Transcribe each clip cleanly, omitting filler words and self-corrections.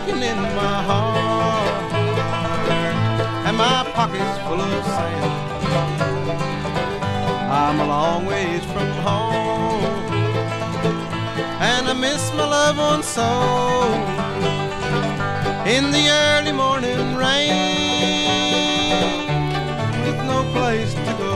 aching in my heart, and my pocket's full of sand. I'm a long ways from home, and I miss my loved ones so. In the early morning rain, with no place to go.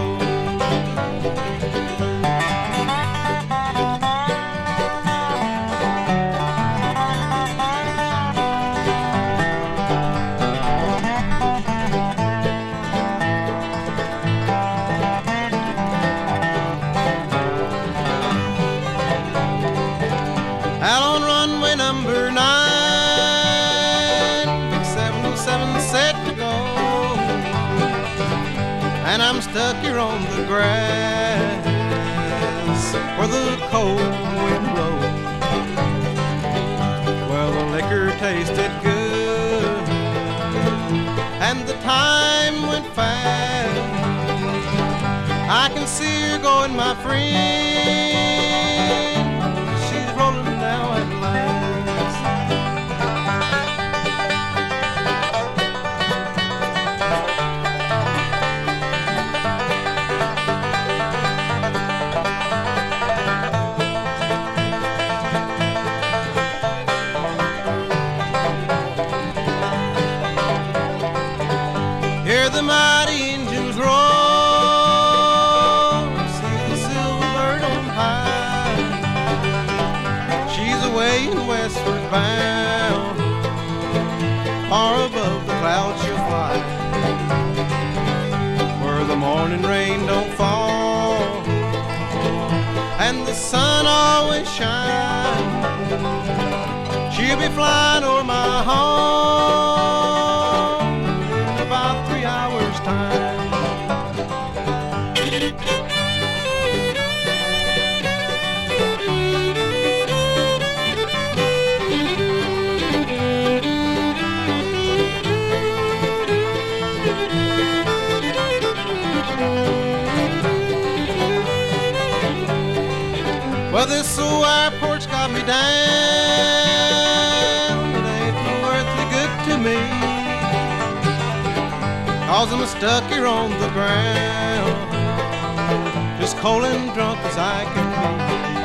Out on runway number 9, big 707 set to go, and I'm stuck here on the grass where the cold wind blows. Well, the liquor tasted good, and the time went fast. I can see her going, my friend. She's rolling now at last. Hear the mighty engines roar, see the silver bird on high. She's away in westward bound, far above the clouds she'll fly, where the morning rain don't fall and the sun always shines. She'll be flying over my home in about 3 hours' time. Well, this old airport's got me down. It ain't no earthly good to me, 'cause I'm stuck here on the ground, just cold and drunk as I can be.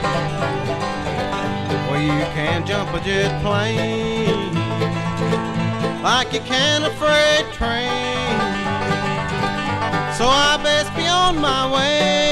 Well, you can't jump a jet plane like you can a freight train, so I best be on my way.